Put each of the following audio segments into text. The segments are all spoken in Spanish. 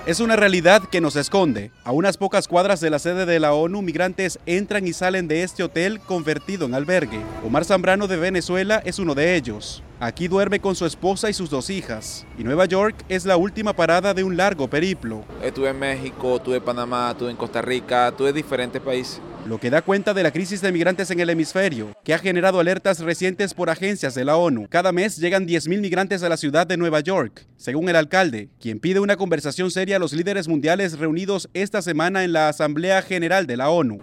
Es una realidad que nos esconde. A unas pocas cuadras de la sede de la ONU, migrantes entran y salen de este hotel convertido en albergue. Omar Zambrano de Venezuela es uno de ellos. Aquí duerme con su esposa y sus 2 hijas. Y Nueva York es la última parada de un largo periplo. Estuve en México, estuve en Panamá, estuve en Costa Rica, estuve en diferentes países. Lo que da cuenta de la crisis de migrantes en el hemisferio, que ha generado alertas recientes por agencias de la ONU. Cada mes llegan 10.000 migrantes a la ciudad de Nueva York, según el alcalde, quien pide una conversación seria a los líderes mundiales reunidos esta semana en la Asamblea General de la ONU.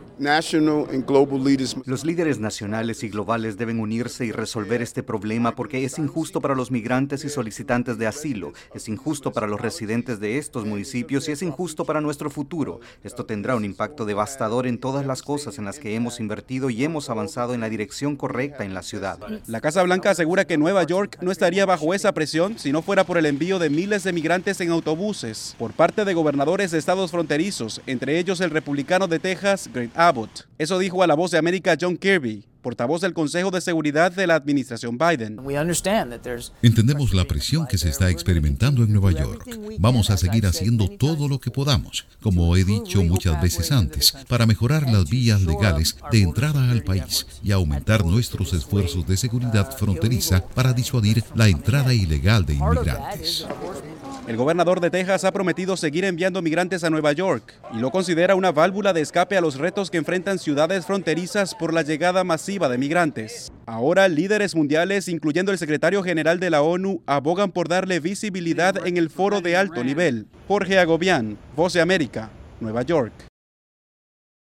Los líderes nacionales y globales deben unirse y resolver este problema porque es injusto para los migrantes y solicitantes de asilo, es injusto para los residentes de estos municipios y es injusto para nuestro futuro. Esto tendrá un impacto devastador en todas las cosas en las que hemos invertido y hemos avanzado en la dirección correcta en la ciudad. La Casa Blanca asegura que Nueva York no estaría bajo esa presión si no fuera por el envío de miles de migrantes en autobuses por parte de gobernadores de estados fronterizos, entre ellos el republicano de Texas, Greg Abbott. Eso dijo a La Voz de América John Kirby, portavoz del Consejo de Seguridad de la administración Biden. Entendemos la presión que se está experimentando en Nueva York. Vamos a seguir haciendo todo lo que podamos, como he dicho muchas veces antes, para mejorar las vías legales de entrada al país y aumentar nuestros esfuerzos de seguridad fronteriza para disuadir la entrada ilegal de inmigrantes. El gobernador de Texas ha prometido seguir enviando migrantes a Nueva York y lo considera una válvula de escape a los retos que enfrentan ciudades fronterizas por la llegada masiva de migrantes. Ahora, líderes mundiales, incluyendo el secretario general de la ONU, abogan por darle visibilidad en el foro de alto nivel. Jorge Agobián, Voz de América, Nueva York.